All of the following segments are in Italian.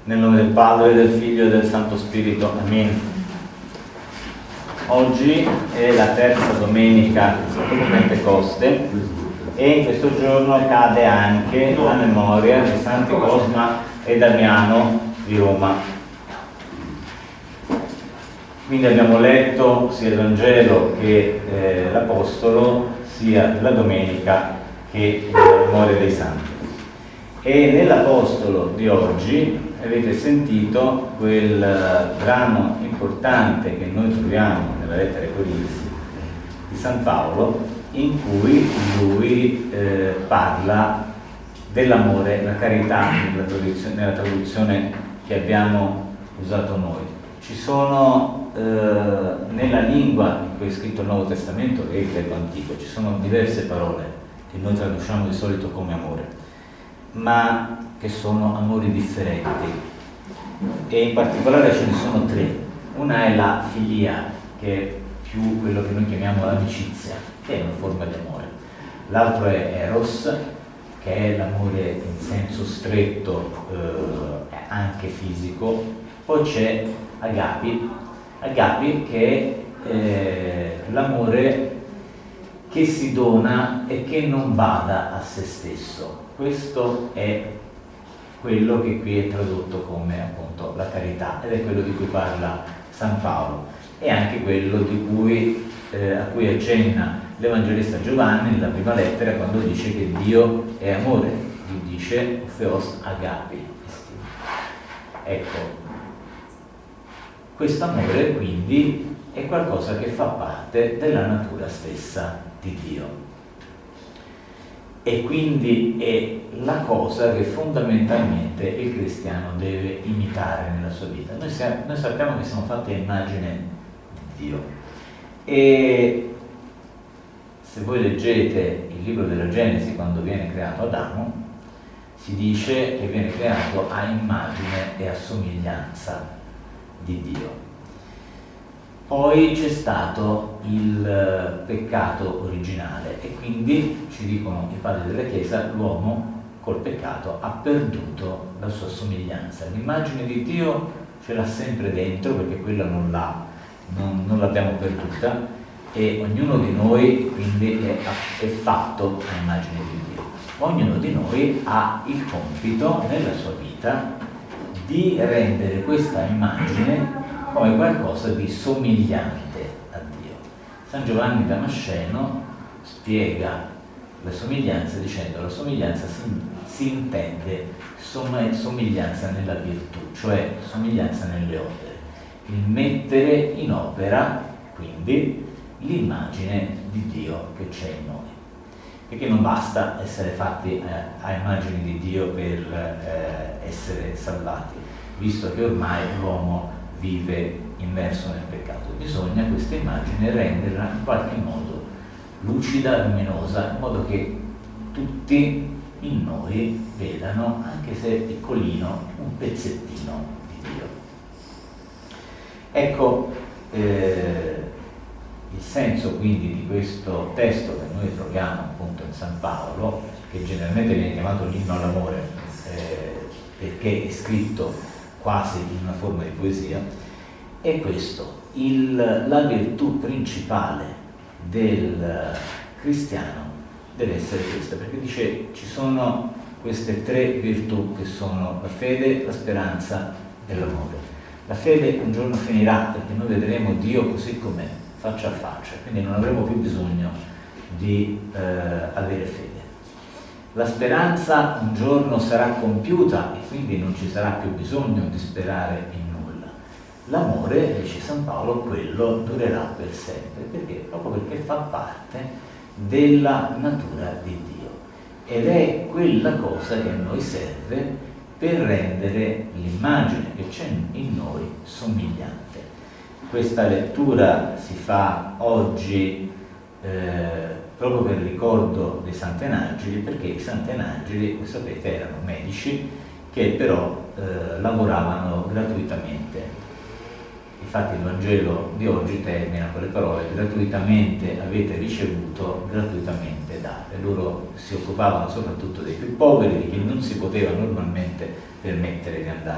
Nel nome del Padre, del Figlio e del Santo Spirito. Amen. Oggi è la terza domenica dopo Pentecoste e in questo giorno cade anche la memoria di Santi Cosma e Damiano di Roma. Quindi abbiamo letto sia il Vangelo che l'Apostolo, sia la domenica che la memoria dei Santi. E nell'Apostolo di oggi avete sentito quel brano importante che noi troviamo nella lettera ai Corinzi di San Paolo, in cui lui parla dell'amore, la carità, nella traduzione che abbiamo usato noi. Ci sono nella lingua in cui è scritto il Nuovo Testamento e il greco antico, ci sono diverse parole che noi traduciamo di solito come amore, ma che sono amori differenti, e in particolare ce ne sono tre. Una è la filia, che è più quello che noi chiamiamo l'amicizia, che è una forma di amore. L'altro è eros, che è l'amore in senso stretto, anche fisico. Poi c'è agapi, che è l'amore che si dona e che non bada a se stesso. Questo è quello che qui è tradotto come appunto la carità, ed è quello di cui parla San Paolo, e anche quello a cui accenna l'Evangelista Giovanni nella prima lettera, quando dice che Dio è amore. Gli dice Theos agapi. Ecco, questo amore quindi è qualcosa che fa parte della natura stessa di Dio. E quindi è la cosa che fondamentalmente il cristiano deve imitare nella sua vita. Noi sappiamo che siamo fatti a immagine di Dio, e se voi leggete il libro della Genesi, quando viene creato Adamo, si dice che viene creato a immagine e a somiglianza di Dio. Poi c'è stato il peccato originale, e quindi, ci dicono i padri della Chiesa, l'uomo col peccato ha perduto la sua somiglianza. L'immagine di Dio ce l'ha sempre dentro, perché quella non l'abbiamo perduta, e ognuno di noi quindi è fatto a immagine di Dio. Ognuno di noi ha il compito nella sua vita di rendere questa immagine come qualcosa di somigliante a Dio. San Giovanni Damasceno spiega la somiglianza dicendo: la somiglianza si intende somiglianza nella virtù, cioè somiglianza nelle opere, il mettere in opera quindi l'immagine di Dio che c'è in noi, perché non basta essere fatti a immagine di Dio per essere salvati, visto che ormai l'uomo vive immerso nel peccato. Bisogna questa immagine renderla in qualche modo lucida, luminosa, in modo che tutti in noi vedano, anche se piccolino, un pezzettino di Dio. Ecco il senso quindi di questo testo che noi troviamo appunto in San Paolo, che generalmente viene chiamato l'inno all'amore, perché è scritto quasi in una forma di poesia, è questo: la virtù principale del cristiano deve essere questa, perché dice ci sono queste tre virtù che sono la fede, la speranza e l'amore. La fede un giorno finirà, perché noi vedremo Dio così com'è, faccia a faccia, quindi non avremo più bisogno di avere fede. La speranza un giorno sarà compiuta e quindi non ci sarà più bisogno di sperare in nulla. L'amore, dice San Paolo, quello durerà per sempre, perché? Proprio perché fa parte della natura di Dio, ed è quella cosa che a noi serve per rendere l'immagine che c'è in noi somigliante. Questa lettura si fa oggi proprio per il ricordo dei Sant'Enageli, perché i Sant'Enageli, come sapete, erano medici che però lavoravano gratuitamente. Infatti il Vangelo di oggi termina con le parole: gratuitamente avete ricevuto, gratuitamente date. Loro si occupavano soprattutto dei più poveri, di chi non si poteva normalmente permettere di andare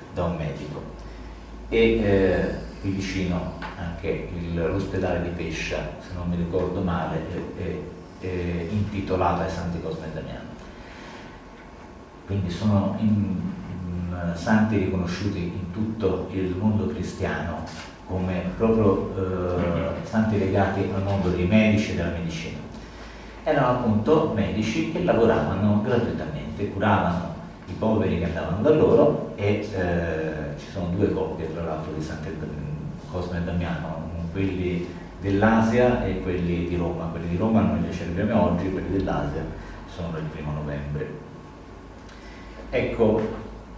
da un medico. E qui vicino anche l'ospedale di Pescia, se non mi ricordo male, è intitolata ai Santi Cosma e Damiano. Quindi sono santi riconosciuti in tutto il mondo cristiano come proprio santi legati al mondo dei medici e della medicina. Erano appunto medici che lavoravano gratuitamente, curavano i poveri che andavano da loro, e ci sono due coppie tra l'altro di Santi Cosma e Damiano, quelli dell'Asia e quelli di Roma. Quelli di Roma noi li celebriamo oggi, quelli dell'Asia sono il 1° novembre. Ecco,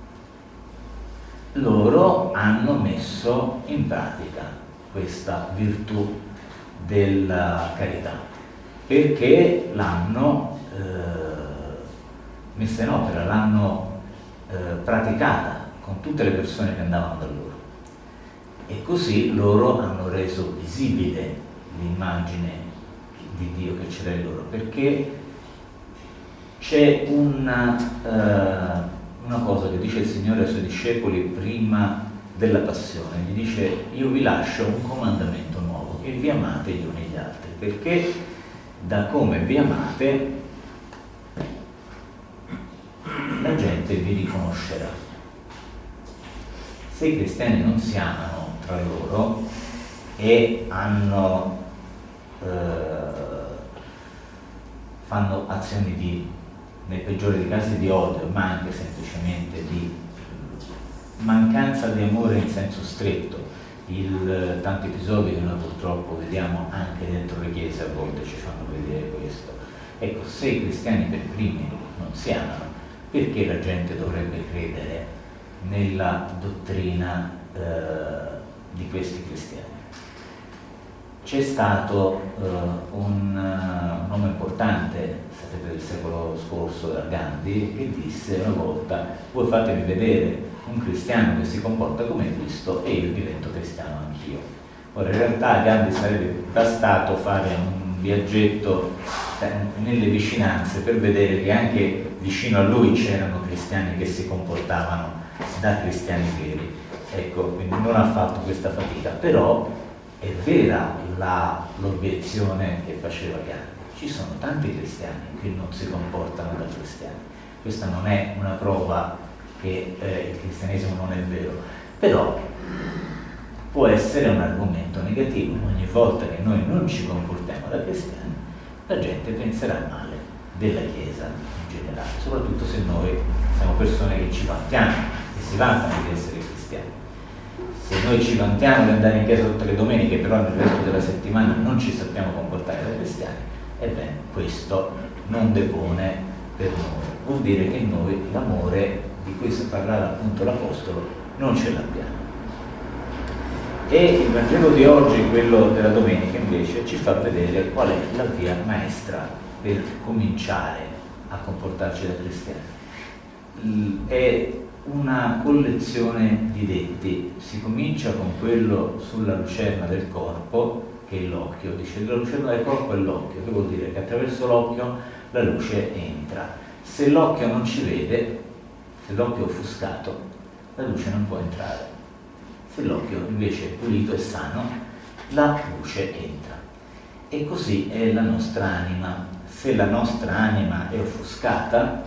loro hanno messo in pratica questa virtù della carità, perché l'hanno messa in opera, l'hanno praticata con tutte le persone che andavano da loro, e così loro hanno reso visibile l'immagine di Dio che c'era in loro, perché c'è una cosa che dice il Signore ai Suoi discepoli prima della passione. Gli dice: io vi lascio un comandamento nuovo, che vi amate gli uni gli altri, perché da come vi amate la gente vi riconoscerà. Se i cristiani non si amano tra loro e fanno azioni di, nei peggiori dei casi, di odio, ma anche semplicemente di mancanza di amore in senso stretto, tanti episodi che noi purtroppo vediamo anche dentro le chiese a volte ci fanno vedere questo. Ecco, se i cristiani per primi non si amano, perché la gente dovrebbe credere nella dottrina di questi cristiani? C'è stato un uomo importante, sapete, del secolo scorso, Gandhi, che disse una volta: voi fatemi vedere un cristiano che si comporta come Cristo e io divento cristiano anch'io. Ora, in realtà a Gandhi sarebbe bastato fare un viaggetto nelle vicinanze per vedere che anche vicino a lui c'erano cristiani che si comportavano da cristiani veri. Ecco, quindi non ha fatto questa fatica, però è vera l'obiezione che faceva Gandhi. Ci sono tanti cristiani che non si comportano da cristiani. Questa non è una prova che il cristianesimo non è vero, però può essere un argomento negativo. Ogni volta che noi non ci comportiamo da cristiani, la gente penserà male della Chiesa in generale, soprattutto se noi siamo persone che ci vantiamo e si vantano di essere cristiani. Se noi ci vantiamo di andare in chiesa tutte le domeniche, però nel resto della settimana non ci sappiamo comportare da cristiani, ebbene questo non depone per noi. Vuol dire che noi l'amore di cui si parlava appunto l'Apostolo non ce l'abbiamo. E il Vangelo di oggi, quello della domenica, invece ci fa vedere qual è la via maestra per cominciare a comportarci da cristiani. È una collezione di detti. Si comincia con quello sulla lucerna del corpo, che è l'occhio. Dice: la lucerna del corpo è l'occhio, che vuol dire che attraverso l'occhio la luce entra. Se l'occhio non ci vede, se l'occhio è offuscato, la luce non può entrare. Se l'occhio invece è pulito e sano, la luce entra. E così è la nostra anima. Se la nostra anima è offuscata,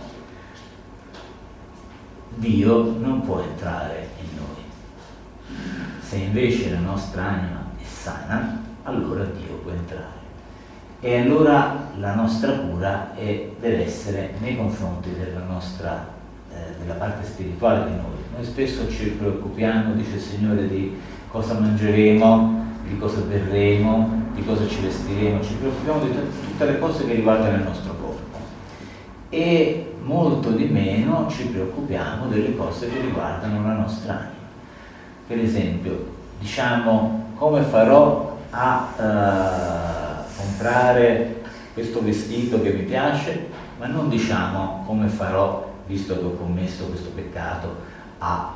Dio non può entrare in noi. Se invece la nostra anima è sana, allora Dio può entrare. E allora la nostra cura deve essere nei confronti della parte spirituale di noi. Noi spesso ci preoccupiamo, dice il Signore, di cosa mangeremo, di cosa berremo, di cosa ci vestiremo, ci preoccupiamo di tutte le cose che riguardano il nostro corpo e molto di meno ci preoccupiamo delle cose che riguardano la nostra anima. Per esempio, diciamo: come farò a comprare questo vestito che mi piace, ma non diciamo: come farò, visto che ho commesso questo peccato, a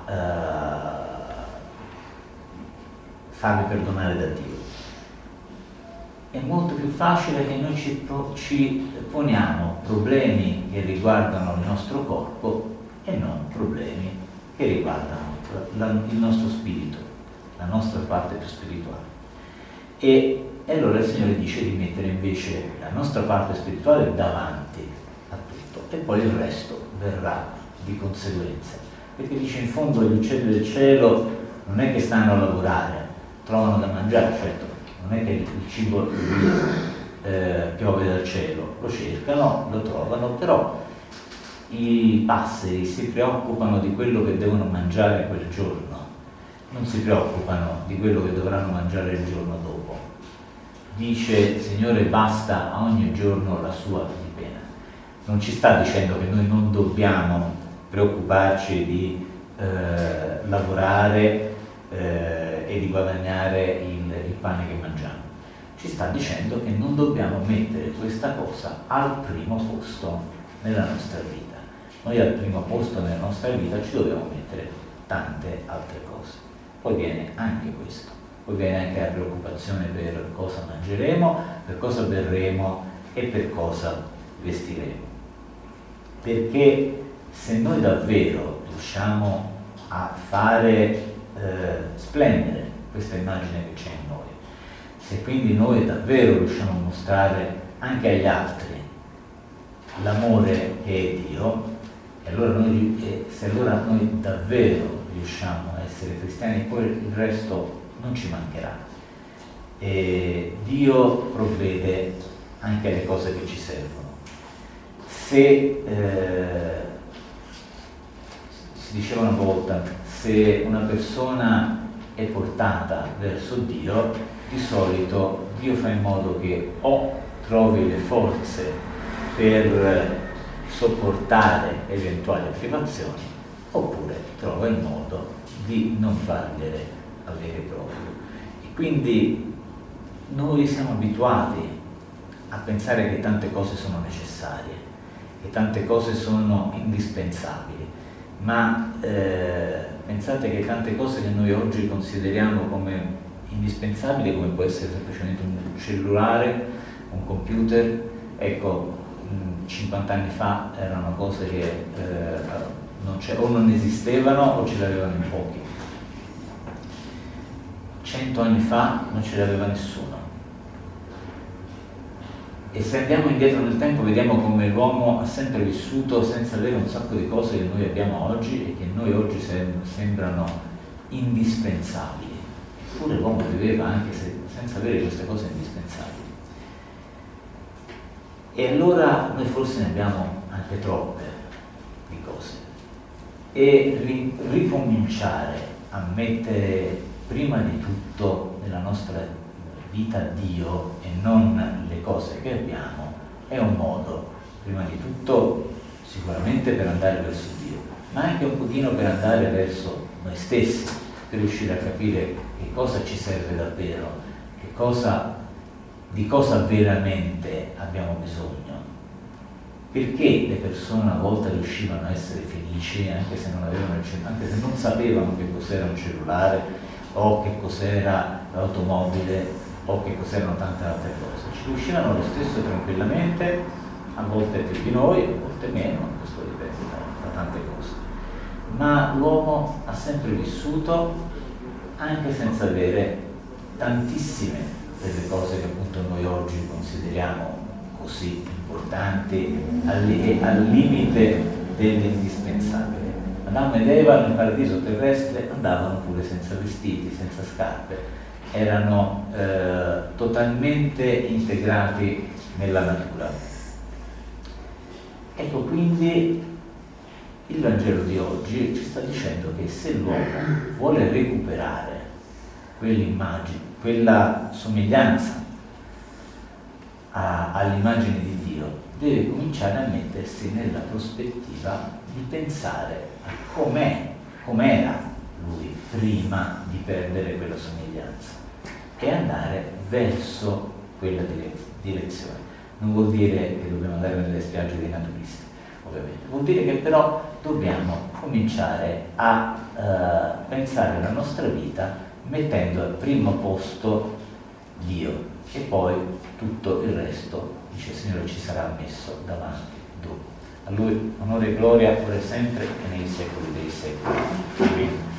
farmi perdonare da Dio. È molto più facile che noi ci poniamo problemi che riguardano il nostro corpo e non problemi che riguardano il nostro spirito, la nostra parte più spirituale. E allora il Signore dice di mettere invece la nostra parte spirituale davanti a tutto, e poi il resto verrà di conseguenza. Perché dice, in fondo gli uccelli del cielo non è che stanno a lavorare, trovano da mangiare, certo, non è che il cibo piove dal cielo, lo cercano, lo trovano, però i passeri si preoccupano di quello che devono mangiare quel giorno, non si preoccupano di quello che dovranno mangiare il giorno dopo. Dice, Signore, basta a ogni giorno la sua di pena. Non ci sta dicendo che noi non dobbiamo preoccuparci di lavorare e di guadagnare il pane che mangiamo. Ci sta dicendo che non dobbiamo mettere questa cosa al primo posto nella nostra vita. Noi al primo posto nella nostra vita ci dobbiamo mettere tante altre cose. Poi viene anche questo, poi viene anche la preoccupazione per cosa mangeremo, per cosa berremo e per cosa vestiremo. Perché se noi davvero riusciamo a fare splendere questa immagine che c'è in noi, se quindi noi davvero riusciamo a mostrare anche agli altri l'amore che è Dio, e allora se allora noi davvero riusciamo a essere cristiani, poi il resto non ci mancherà. E Dio provvede anche alle cose che ci servono. Se si diceva una volta, se una persona è portata verso Dio, di solito Dio fa in modo che o trovi le forze per sopportare eventuali privazioni, oppure trova il modo di non fargliele avere proprio. E quindi noi siamo abituati a pensare che tante cose sono necessarie, che tante cose sono indispensabili, ma pensate che tante cose che noi oggi consideriamo come indispensabili, come può essere semplicemente un cellulare, un computer, ecco, 50 anni fa erano cose che o non esistevano o ce le avevano in pochi. 100 anni fa non ce l'aveva nessuno. E se andiamo indietro nel tempo vediamo come l'uomo ha sempre vissuto senza avere un sacco di cose che noi abbiamo oggi e che noi oggi sembrano indispensabili. Eppure l'uomo viveva anche senza avere queste cose indispensabili. E allora noi forse ne abbiamo anche troppe di cose. E ricominciare a mettere prima di tutto nella nostra vita Dio e non le cose che abbiamo è un modo, prima di tutto, sicuramente per andare verso Dio, ma anche un pochino per andare verso noi stessi, per riuscire a capire che cosa ci serve davvero, di cosa veramente abbiamo bisogno. Perché le persone una volta riuscivano a essere felici anche se non sapevano che cos'era un cellulare o che cos'era l'automobile o che cos'erano tante altre cose. Ci riuscivano lo stesso tranquillamente, a volte più di noi, a volte meno, questo dipende da tante cose. Ma l'uomo ha sempre vissuto anche senza avere tantissime delle cose che appunto noi oggi consideriamo così importanti, al limite dell'indispensabile. Adamo ed Eva nel paradiso terrestre andavano pure senza vestiti, senza scarpe, erano totalmente integrati nella natura. Ecco, quindi il Vangelo di oggi ci sta dicendo che se l'uomo vuole recuperare quell'immagine, quella somiglianza all'immagine di Dio, deve cominciare a mettersi nella prospettiva di pensare a com'era lui prima di perdere quella somiglianza e andare verso quella direzione. Non vuol dire che dobbiamo andare nelle spiagge dei naturisti, ovviamente, vuol dire che però dobbiamo cominciare a pensare alla nostra vita mettendo al primo posto Dio e poi tutto il resto, dice il Signore, ci sarà messo davanti dopo. A Lui onore e gloria ora e sempre e nei secoli dei secoli. Amen.